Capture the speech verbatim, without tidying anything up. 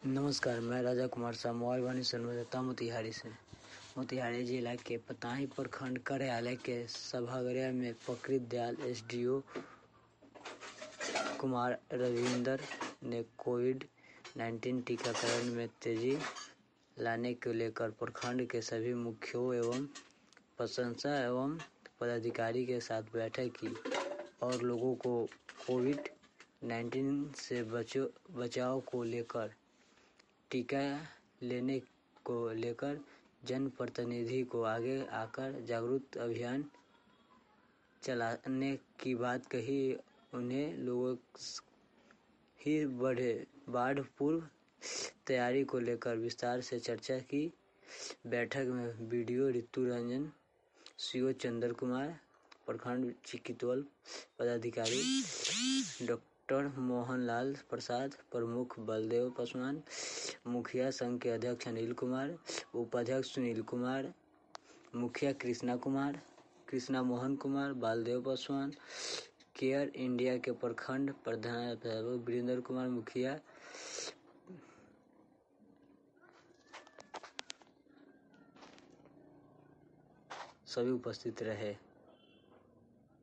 नमस्कार, मैं राजा कुमार शाह मोबाइल वाणी संवाददाता मोतिहारी से। मोतिहारी जिला के पताही प्रखंड कार्यालय के सभागृह में प्रकृत दयाल एसडीओ कुमार रविंदर ने कोविड नाइन्टीन टीकाकरण में तेजी लाने को लेकर प्रखंड के सभी मुखियों एवं प्रशंसा एवं पदाधिकारी के साथ बैठक की और लोगों को कोविड नाइन्टीन से बचो बचाव को लेकर टीका लेने को लेकर जनप्रतिनिधि को आगे आकर जागरूक अभियान चलाने की बात कही। उन्हें लोगों ही बढ़े बाढ़ पूर्व तैयारी को लेकर विस्तार से चर्चा की। बैठक में बीडीओ ऋतु रंजन, सीओ चंद्र कुमार, प्रखंड चिकित्सक पदाधिकारी डॉक्टर मोहनलाल प्रसाद, प्रमुख बलदेव पासवान, मुखिया संघ के अध्यक्ष अनिल कुमार, उपाध्यक्ष सुनील कुमार, मुखिया कृष्णा कुमार, कृष्णा मोहन कुमार, बलदेव पासवान, केयर इंडिया के प्रखंड प्रधान वीरेंद्र कुमार मुखिया, सभी उपस्थित रहे।